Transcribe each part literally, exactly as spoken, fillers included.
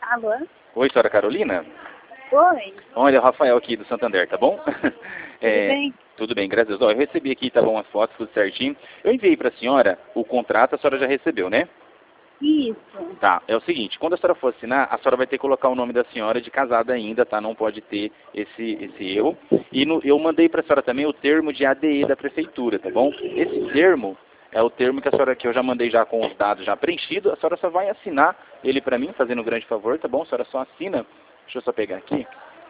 Alô? Oi, senhora Carolina? Oi. Olha, o Rafael aqui do Santander, tá bom? É, Tudo bem? tudo bem, graças a Deus. Ó, eu recebi aqui, tá bom, as fotos, tudo certinho. Eu enviei pra senhora o contrato, a senhora já recebeu, né? Isso. Tá, é o seguinte, quando a senhora for assinar, a senhora vai ter que colocar o nome da senhora de casada ainda, tá? Não pode ter esse, esse erro. E no, eu mandei pra senhora também o termo de A D E da prefeitura, tá bom? Esse termo é o termo que a senhora, que eu já mandei já com os dados já preenchidos, a senhora só vai assinar ele pra mim, fazendo um grande favor, tá bom? A senhora só assina, deixa eu só pegar aqui.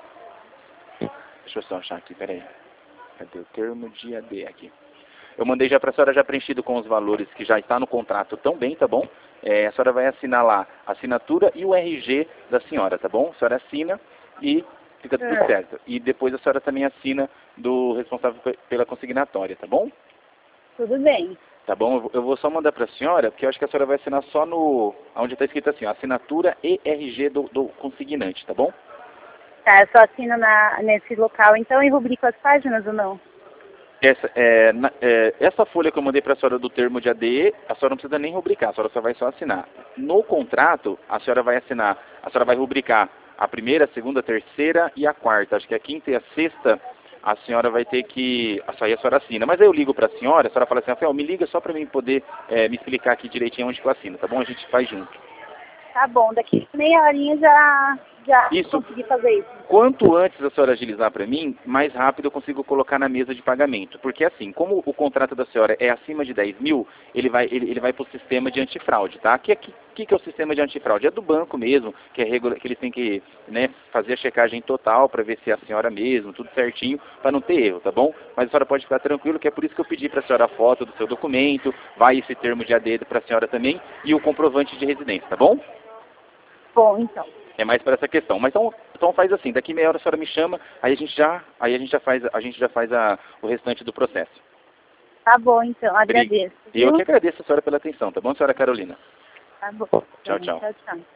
Deixa eu só achar aqui, peraí. Cadê o termo de A D E aqui? Eu mandei já para a senhora já preenchido com os valores que já está no contrato também, tá bom? É, a senhora vai assinar lá a assinatura e o R G da senhora, tá bom? A senhora assina e fica tudo É. certo. E depois a senhora também assina do responsável pe- pela consignatória, tá bom? Tudo bem. Tá bom? Eu vou- eu vou só mandar para a senhora, porque eu acho que a senhora vai assinar só no... onde está escrito assim, ó, assinatura e R G do, do consignante, tá bom? Tá, eu só assino na, nesse local então e rubrico as páginas ou não? Essa, é, na- é, essa folha que eu mandei para a senhora do termo de A D E, a senhora não precisa nem rubricar, a senhora só vai só assinar. No contrato, a senhora vai assinar, a senhora vai rubricar a primeira, a segunda, a terceira e a quarta. Acho que a quinta e a sexta, a senhora vai ter que... Isso aí a senhora assina. Mas aí eu ligo para a senhora, a senhora fala assim, Rafael, me liga só para mim poder é, me explicar aqui direitinho onde que eu assino, tá bom? A gente faz junto. Tá bom, daqui meia horinha já, já Isso. consegui fazer isso. Quanto antes a senhora agilizar para mim, mais rápido eu consigo colocar na mesa de pagamento. Porque assim, como o contrato da senhora é acima de dez mil, ele vai, ele, ele vai para o sistema de antifraude, tá? O que, que, que é o sistema de antifraude? É do banco mesmo, que, é regula, que eles têm que, né, fazer a checagem total para ver se é a senhora mesmo, tudo certinho, para não ter erro, tá bom? Mas a senhora pode ficar tranquilo, que é por isso que eu pedi para a senhora a foto do seu documento, vai esse termo de A D E para a senhora também, e o comprovante de residência, tá bom? Bom, então. É mais para essa questão. Mas então, então faz assim, daqui meia hora a senhora me chama, aí a gente já, aí a gente já faz, a gente já faz a, o restante do processo. Tá bom, então. Bri- Agradeço. E eu Viu? que agradeço a senhora pela atenção, tá bom, senhora Carolina? Tá bom. Tchau, tchau. Tchau, tchau.